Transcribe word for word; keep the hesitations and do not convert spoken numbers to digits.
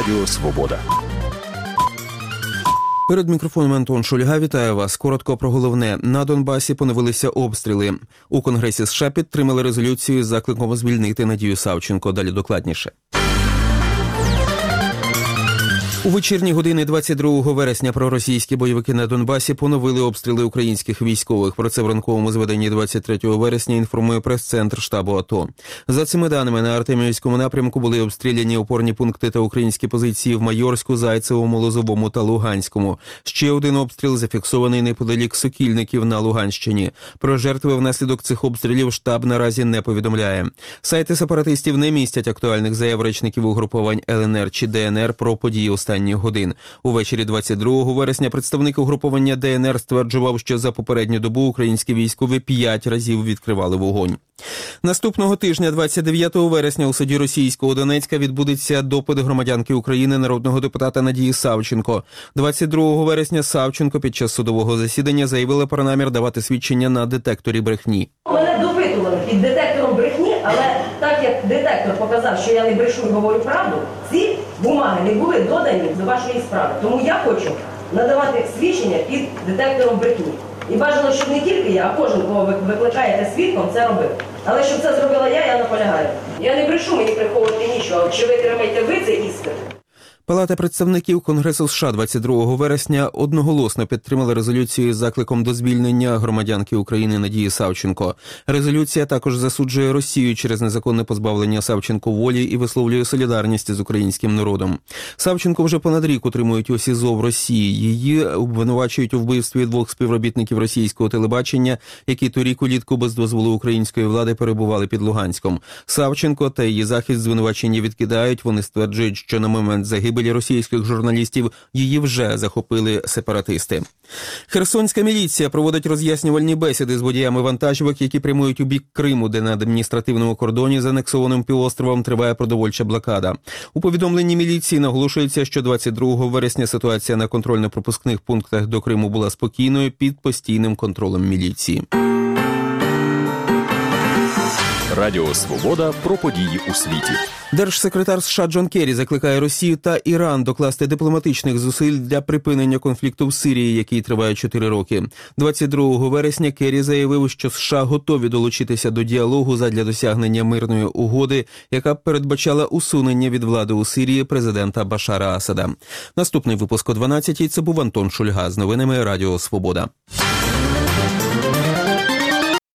Радіо Свобода. Перед мікрофоном Антон Шульга. Вітаю вас. Коротко про головне. На Донбасі поновилися обстріли. У Конгресі США підтримали резолюцію з закликом звільнити Надію Савченко. Далі докладніше. У вечірні години двадцять другого вересня проросійські бойовики на Донбасі поновили обстріли українських військових. Про це в ранковому зведенні двадцять третього вересня інформує прес-центр штабу АТО. За цими даними, на Артемівському напрямку були обстріляні опорні пункти та українські позиції в Майорську, Зайцевому, Лозовому та Луганському. Ще один обстріл зафіксований неподалік Сокільників на Луганщині. Про жертви внаслідок цих обстрілів штаб наразі не повідомляє. Сайти сепаратистів не містять актуальних заяв речників угруповань ЛНР чи ДНР про події останніх годин. Увечері двадцять другого вересня представник угруповання ДНР стверджував, що за попередню добу українські військові п'ять разів відкривали вогонь. Наступного тижня, двадцять дев'ятого вересня, у суді російського Донецька відбудеться допит громадянки України, народного депутата Надії Савченко. двадцять другого вересня Савченко під час судового засідання заявила про намір давати свідчення на детекторі брехні. Мене допитували під детектором брехні, але так як детектор показав, що я не брешу і говорю правду, ці бумаги не були додані до вашої справи. Тому я хочу надавати свідчення під детектором брехні. І бажано, щоб не тільки я, а кожен, кого ви викликаєте свідком, це робив. Але щоб це зробила я, я наполягаю. Я не брешу, мені приховувати нічого. Чи ви тримаєте ви цей іспит? Палата представників Конгресу США двадцять другого вересня одноголосно підтримала резолюцію з закликом до звільнення громадянки України Надії Савченко. Резолюція також засуджує Росію через незаконне позбавлення Савченко волі і висловлює солідарність з українським народом. Савченко вже понад рік утримують у СІЗО в Росії. Її обвинувачують у вбивстві двох співробітників російського телебачення, які торік улітку без дозволу української влади перебували під Луганськом. Савченко та її захист звинувачення відкидають. Вони стверджують, що на момент загибелі російських журналістів її вже захопили сепаратисти. Херсонська міліція проводить роз'яснювальні бесіди з водіями вантажівок, які прямують у бік Криму, де на адміністративному кордоні з анексованим півостровом триває продовольча блокада. У повідомленні міліції наголошується, що двадцять другого вересня ситуація на контрольно-пропускних пунктах до Криму була спокійною під постійним контролем міліції. Радіо Свобода про події у світі. Держсекретар США Джон Керрі закликає Росію та Іран докласти дипломатичних зусиль для припинення конфлікту в Сирії, який триває чотири роки. двадцять другого вересня Керрі заявив, що США готові долучитися до діалогу задля досягнення мирної угоди, яка б передбачала усунення від влади у Сирії президента Башара Асада. Наступний випуск о дванадцятій. Це був Антон Шульга з новинами Радіо Свобода.